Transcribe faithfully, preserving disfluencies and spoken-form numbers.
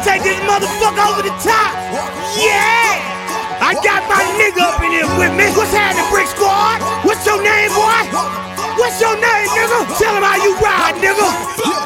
take this motherfucker over the top. Yeah! I got my nigga up in here with me. What's happening, Brick Squad? What's your name, boy? What's your name, nigga? Tell him how you ride, nigga.